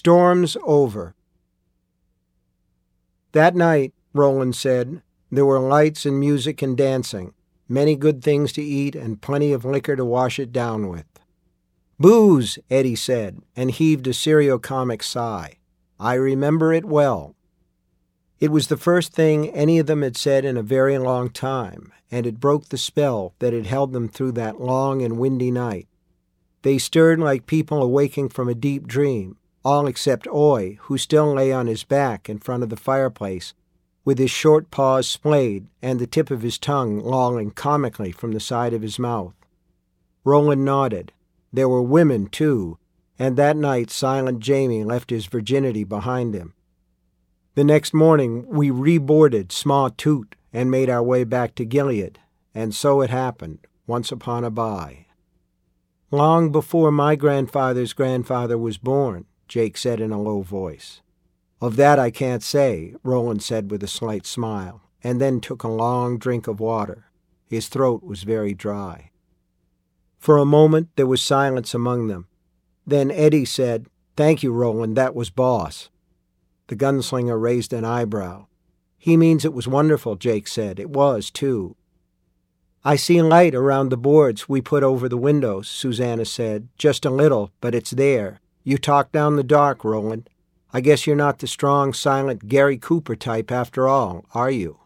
Storm's over. That night, Roland said, there were lights and music and dancing, many good things to eat and plenty of liquor to wash it down with. Booze, Eddie said, and heaved a seriocomic sigh. I remember it well. It was the first thing any of them had said in a very long time, and it broke the spell that had held them through that long and windy night. They stirred like people awaking from a deep dream, all except Oy, who still lay on his back in front of the fireplace, with his short paws splayed and the tip of his tongue lolling comically from the side of his mouth. Roland nodded. There were women, too, and that night Silent Jamie left his virginity behind him. The next morning we reboarded Sma Toot and made our way back to Gilead, and so it happened, once upon a by. Long before my grandfather's grandfather was born, Jake said in a low voice. Of that I can't say, Roland said with a slight smile, and then took a long drink of water. His throat was very dry. For a moment there was silence among them. Then Eddie said, Thank you, Roland, that was boss. The gunslinger raised an eyebrow. He means it was wonderful, Jake said. It was, too. I see light around the boards we put over the windows, Susanna said. Just a little, but it's there. You talk down the dark, Roland. I guess you're not the strong, silent Gary Cooper type after all, are you?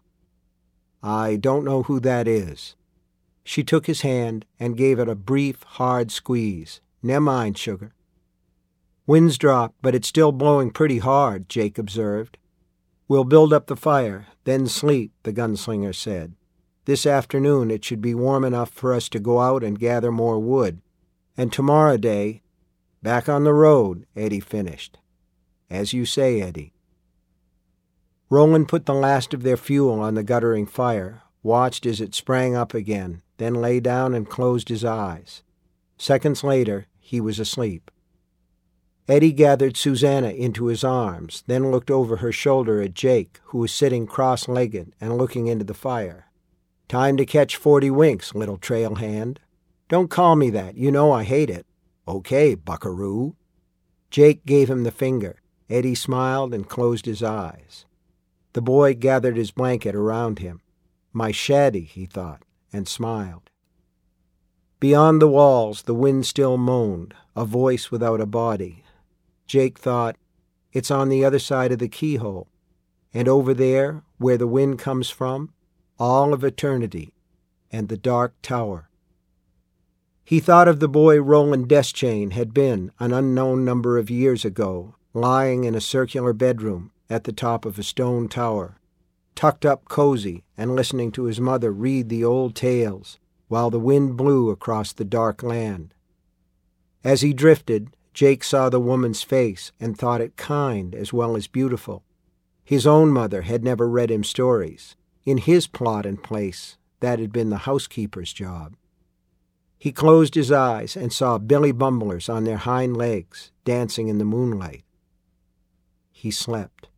I don't know who that is. She took his hand and gave it a brief, hard squeeze. Never mind, sugar. Wind's dropped, but it's still blowing pretty hard, Jake observed. We'll build up the fire, then sleep, the gunslinger said. This afternoon it should be warm enough for us to go out and gather more wood. And tomorrow day, back on the road, Eddie finished. As you say, Eddie. Roland put the last of their fuel on the guttering fire, watched as it sprang up again, then lay down and closed his eyes. Seconds later, he was asleep. Eddie gathered Susanna into his arms, then looked over her shoulder at Jake, who was sitting cross-legged and looking into the fire. Time to catch 40 winks, little trail hand. Don't call me that. You know I hate it. Okay, buckaroo. Jake gave him the finger. Eddie smiled and closed his eyes. The boy gathered his blanket around him. My shaddy, he thought, and smiled. Beyond the walls, the wind still moaned, a voice without a body. Jake thought, it's on the other side of the keyhole, and over there, where the wind comes from, all of eternity, and the dark tower. He thought of the boy Roland Deschain had been an unknown number of years ago, lying in a circular bedroom at the top of a stone tower, tucked up cozy and listening to his mother read the old tales while the wind blew across the dark land. As he drifted, Jake saw the woman's face and thought it kind as well as beautiful. His own mother had never read him stories. In his plot and place, that had been the housekeeper's job. He closed his eyes and saw billy bumblers on their hind legs dancing in the moonlight. He slept.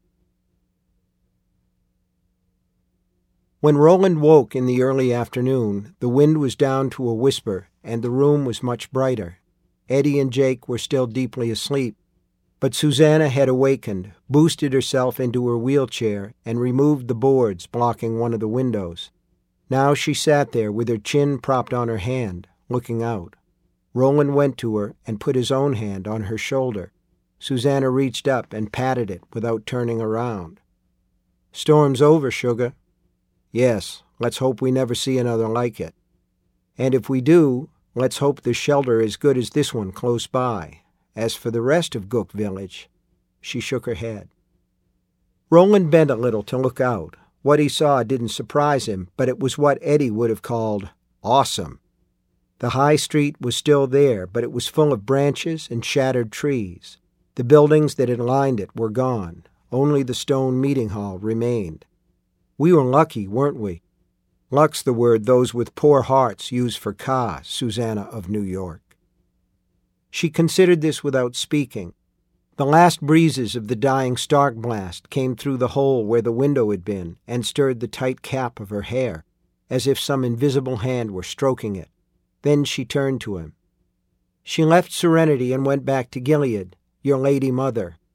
When Roland woke in the early afternoon, the wind was down to a whisper and the room was much brighter. Eddie and Jake were still deeply asleep, but Susanna had awakened, boosted herself into her wheelchair, and removed the boards blocking one of the windows. Now she sat there with her chin propped on her hand, looking out. Roland went to her and put his own hand on her shoulder. Susanna reached up and patted it without turning around. Storm's over, sugar. Yes, let's hope we never see another like it. And if we do, let's hope the shelter as good as this one close by. As for the rest of Gook Village, she shook her head. Roland bent a little to look out. What he saw didn't surprise him, but it was what Eddie would have called awesome. The high street was still there, but it was full of branches and shattered trees. The buildings that had lined it were gone. Only the stone meeting hall remained. We were lucky, weren't we? Luck's the word those with poor hearts use for ka, Susanna of New York. She considered this without speaking. The last breezes of the dying Stark blast came through the hole where the window had been and stirred the tight cap of her hair, as if some invisible hand were stroking it. Then she turned to him. She left Serenity and went back to Gilead, your lady mother.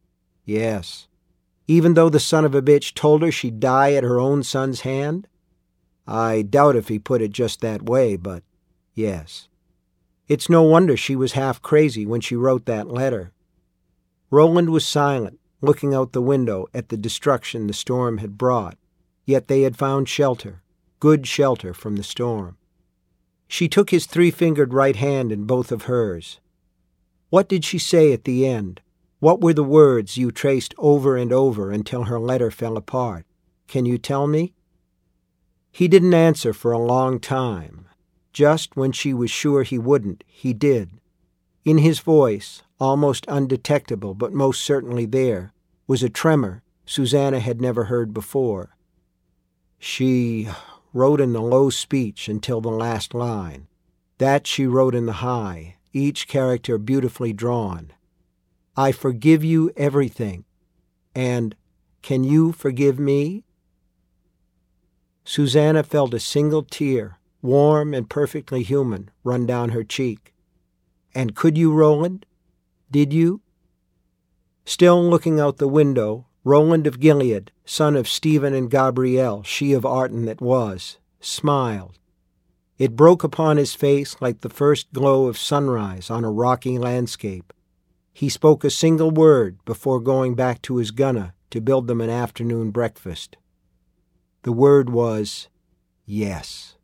Yes. Even though the son of a bitch told her she'd die at her own son's hand? I doubt if he put it just that way, but yes. It's no wonder she was half crazy when she wrote that letter. Roland was silent, looking out the window at the destruction the storm had brought, yet they had found shelter, good shelter from the storm. She took his three-fingered right hand in both of hers. What did she say at the end? What were the words you traced over and over until her letter fell apart? Can you tell me? He didn't answer for a long time. Just when she was sure he wouldn't, he did. In his voice, almost undetectable but most certainly there, was a tremor Susanna had never heard before. She wrote in the low speech until the last line. That she wrote in the high, each character beautifully drawn. I forgive you everything. And can you forgive me? Susanna felt a single tear, warm and perfectly human, run down her cheek. And could you, Roland? Did you? Still looking out the window, Roland of Gilead, son of Stephen and Gabrielle, she of Arton that was, smiled. It broke upon his face like the first glow of sunrise on a rocky landscape. He spoke a single word before going back to his gunner to build them an afternoon breakfast. The word was, yes.